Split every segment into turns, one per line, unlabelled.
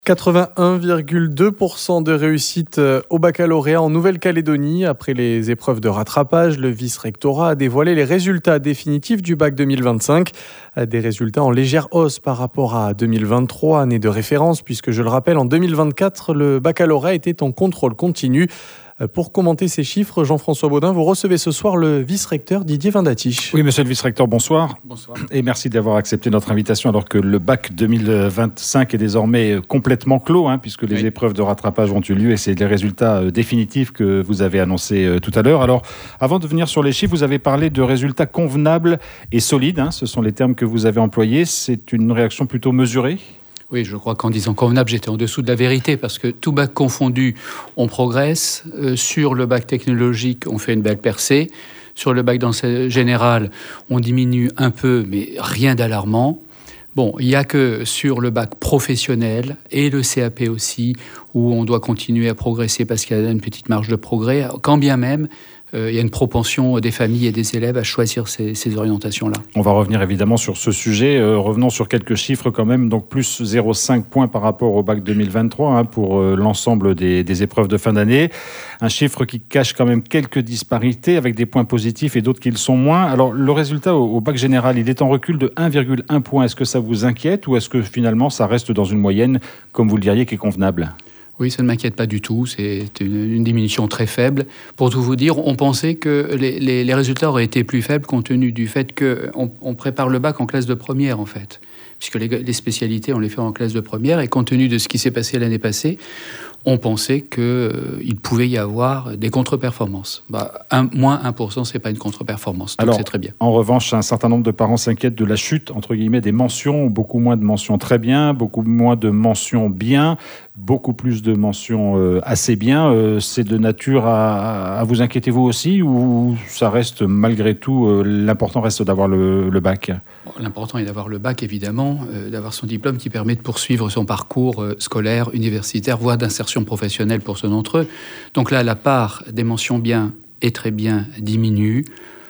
81,2% de réussite au baccalauréat en Nouvelle-Calédonie. Après les épreuves de rattrapage, le vice-rectorat a dévoilé les résultats définitifs du bac 2025. Des résultats en légère hausse par rapport à 2023, année de référence, puisque je le rappelle, en 2024, le baccalauréat était en contrôle continu. Pour commenter ces chiffres, Jean-François Baudin, vous recevez ce soir le vice-recteur Didier Vindatiche.
Oui, monsieur le vice-recteur, bonsoir.
Bonsoir.
Et merci d'avoir accepté notre invitation alors que le bac 2025 est désormais complètement clos, puisque les épreuves de rattrapage ont eu lieu et c'est les résultats définitifs que vous avez annoncés tout à l'heure. Alors, avant de venir sur les chiffres, vous avez parlé de résultats convenables et solides. Ce sont les termes que vous avez employés. C'est une réaction plutôt mesurée ?
Oui, je crois qu'en disant convenable, j'étais en dessous de la vérité parce que tout bac confondu, on progresse. Sur le bac technologique, on fait une belle percée. Sur le bac d'enseignement général, on diminue un peu, mais rien d'alarmant. Bon, il n'y a que sur le bac professionnel et le CAP aussi, où on doit continuer à progresser parce qu'il y a une petite marge de progrès, quand bien même il y a une propension des familles et des élèves à choisir ces orientations-là.
On va revenir évidemment sur ce sujet. Revenons sur quelques chiffres quand même. Donc plus 0,5 points par rapport au bac 2023 pour l'ensemble des épreuves de fin d'année. Un chiffre qui cache quand même quelques disparités avec des points positifs et d'autres qui le sont moins. Alors le résultat au bac général, il est en recul de 1,1 point. Est-ce que ça vous inquiète ou est-ce que finalement ça reste dans une moyenne, comme vous le diriez, qui est convenable ?
Oui, ça ne m'inquiète pas du tout. C'est une diminution très faible. Pour tout vous dire, on pensait que les résultats auraient été plus faibles compte tenu du fait qu'on prépare le bac en classe de première, en fait. Puisque les spécialités, on les fait en classe de première. Et compte tenu de ce qui s'est passé l'année passée, on pensait qu'il pouvait y avoir des contre-performances. Moins 1%, ce n'est pas une contre-performance. Donc c'est très bien.
En revanche, un certain nombre de parents s'inquiètent de la chute, entre guillemets, des mentions. Beaucoup moins de mentions très bien, beaucoup moins de mentions bien, beaucoup plus de mentions assez bien. C'est de nature à vous inquiéter vous aussi ou ça reste malgré tout, l'important reste d'avoir le bac ?
L'important est d'avoir le bac, évidemment, d'avoir son diplôme qui permet de poursuivre son parcours scolaire, universitaire, voire d'insertion professionnelle pour ceux d'entre eux. Donc là, la part des mentions bien et très bien diminue.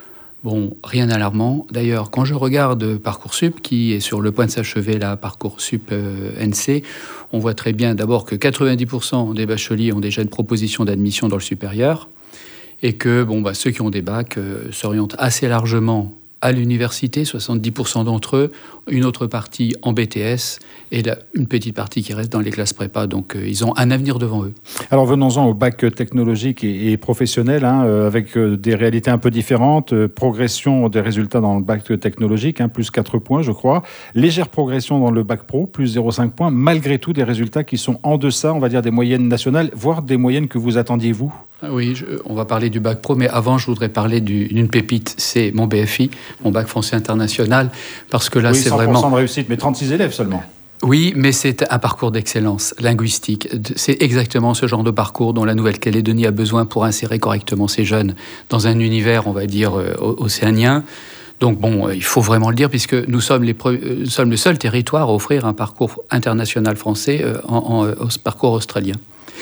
Bon, rien d'alarmant. D'ailleurs, quand je regarde Parcoursup, qui est sur le point de s'achever, là, Parcoursup NC, on voit très bien d'abord que 90% des bacheliers ont déjà une proposition d'admission dans le supérieur et que ceux qui ont des bacs s'orientent assez largement à l'université, 70% d'entre eux, une autre partie en BTS et une petite partie qui reste dans les classes prépa. Donc, ils ont un avenir devant eux.
Alors, venons-en au bac technologique et professionnel, avec des réalités un peu différentes. Progression des résultats dans le bac technologique, plus 4 points, je crois. Légère progression dans le bac pro, plus 0,5 points. Malgré tout, des résultats qui sont en deçà, on va dire, des moyennes nationales, voire des moyennes que vous attendiez, vous.
Oui, on va parler du bac pro, mais avant, je voudrais parler d'une pépite. C'est mon BFI, mon bac français international, parce que là, c'est
100%
vraiment...
de réussite, mais 36 élèves seulement.
Oui, mais c'est un parcours d'excellence linguistique. C'est exactement ce genre de parcours dont la Nouvelle-Calédonie a besoin pour insérer correctement ses jeunes dans un univers, on va dire, océanien. Donc il faut vraiment le dire, puisque nous sommes le seul territoire à offrir un parcours international français au parcours australien.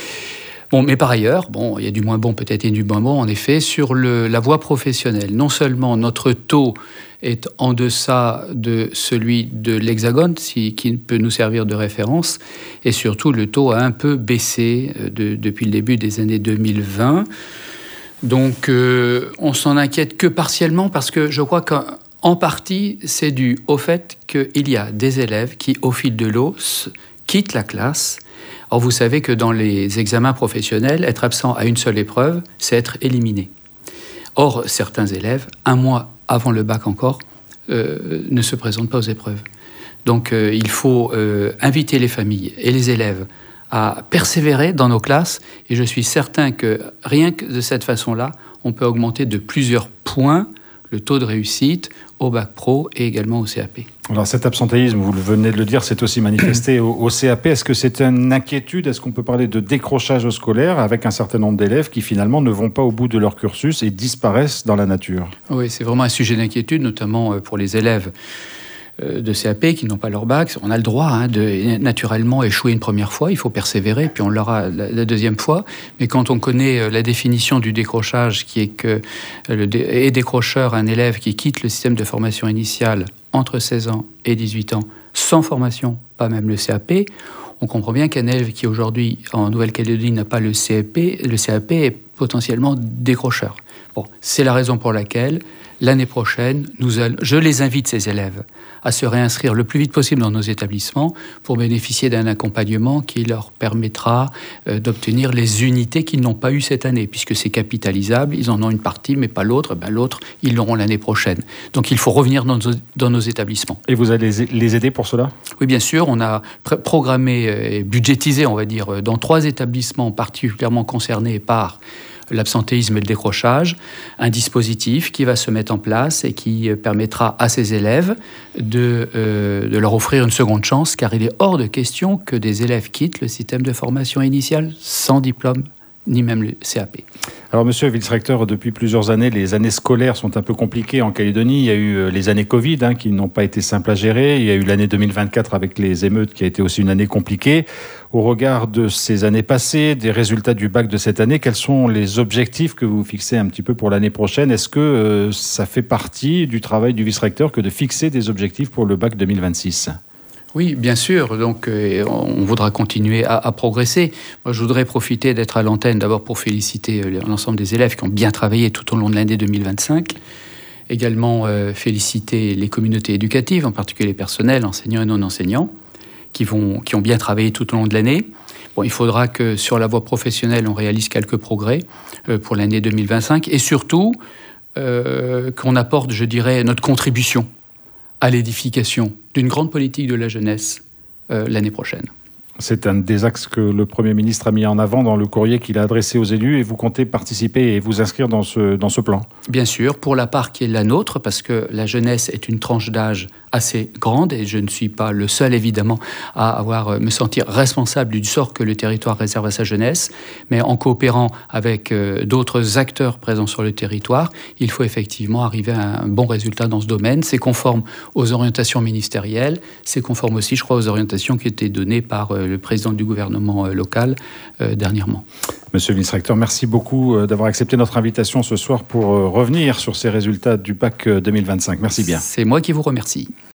Bon, mais par ailleurs, il y a du moins bon peut-être et du moins bon, en effet, sur la voie professionnelle. Non seulement notre taux est en deçà de celui de l'Hexagone, qui peut nous servir de référence, et surtout le taux a un peu baissé depuis le début des années 2020. Donc on s'en inquiète que partiellement, parce que je crois qu'en partie, c'est dû au fait qu'il y a des élèves qui, au fil de l'eau, quittent la classe. Or, vous savez que dans les examens professionnels, être absent à une seule épreuve, c'est être éliminé. Or, certains élèves, un mois avant le bac encore, ne se présentent pas aux épreuves. Donc, il faut inviter les familles et les élèves à persévérer dans nos classes. Et je suis certain que rien que de cette façon-là, on peut augmenter de plusieurs points le taux de réussite au bac pro et également au CAP.
Alors cet absentéisme, vous venez de le dire, c'est aussi manifesté au CAP. Est-ce que c'est une inquiétude ? Est-ce qu'on peut parler de décrochage scolaire avec un certain nombre d'élèves qui finalement ne vont pas au bout de leur cursus et disparaissent dans la nature ?
Oui, c'est vraiment un sujet d'inquiétude, notamment pour les élèves de CAP qui n'ont pas leur bac. On a le droit de naturellement échouer une première fois, il faut persévérer, puis on l'aura la deuxième fois. Mais quand on connaît la définition du décrochage, qui est que est décrocheur un élève qui quitte le système de formation initiale entre 16 ans et 18 ans, sans formation, pas même le CAP, On comprend bien qu'un élève qui aujourd'hui en Nouvelle-Calédonie n'a pas le CAP est potentiellement décrocheur. Bon, c'est la raison pour laquelle l'année prochaine, je les invite, ces élèves, à se réinscrire le plus vite possible dans nos établissements pour bénéficier d'un accompagnement qui leur permettra d'obtenir les unités qu'ils n'ont pas eues cette année, puisque c'est capitalisable, ils en ont une partie, mais pas l'autre. L'autre, ils l'auront l'année prochaine. Donc il faut revenir dans nos établissements.
Et vous allez les aider pour cela ?
Oui, bien sûr. On a programmé et budgétisé, on va dire, dans 3 établissements particulièrement concernés par l'absentéisme et le décrochage, un dispositif qui va se mettre en place et qui permettra à ces élèves de leur offrir une seconde chance, car il est hors de question que des élèves quittent le système de formation initiale sans diplôme, ni même le CAP.
Alors, monsieur le vice-recteur, depuis plusieurs années, les années scolaires sont un peu compliquées en Calédonie. Il y a eu les années Covid qui n'ont pas été simples à gérer. Il y a eu l'année 2024 avec les émeutes qui a été aussi une année compliquée. Au regard de ces années passées, des résultats du bac de cette année, quels sont les objectifs que vous fixez un petit peu pour l'année prochaine ? Est-ce que ça fait partie du travail du vice-recteur que de fixer des objectifs pour le bac 2026 ?
Oui, bien sûr. Donc, on voudra continuer à progresser. Moi, je voudrais profiter d'être à l'antenne d'abord pour féliciter l'ensemble des élèves qui ont bien travaillé tout au long de l'année 2025. Également, féliciter les communautés éducatives, en particulier les personnels, enseignants et non-enseignants, qui ont bien travaillé tout au long de l'année. Bon, il faudra que sur la voie professionnelle, on réalise quelques progrès pour l'année 2025 et surtout qu'on apporte, je dirais, notre contribution à l'édification d'une grande politique de la jeunesse l'année prochaine.
C'est un des axes que le Premier ministre a mis en avant dans le courrier qu'il a adressé aux élus et vous comptez participer et vous inscrire dans ce plan ? Bien
sûr, pour la part qui est la nôtre, parce que la jeunesse est une tranche d'âge assez grande et je ne suis pas le seul évidemment à me sentir responsable du sort que le territoire réserve à sa jeunesse, mais en coopérant avec d'autres acteurs présents sur le territoire, il faut effectivement arriver à un bon résultat dans ce domaine. C'est conforme aux orientations ministérielles, c'est conforme aussi, je crois, aux orientations qui étaient données par le président du gouvernement local dernièrement.
Monsieur le vice-recteur, merci beaucoup d'avoir accepté notre invitation ce soir pour revenir sur ces résultats du bac 2025. Merci bien.
C'est moi qui vous remercie.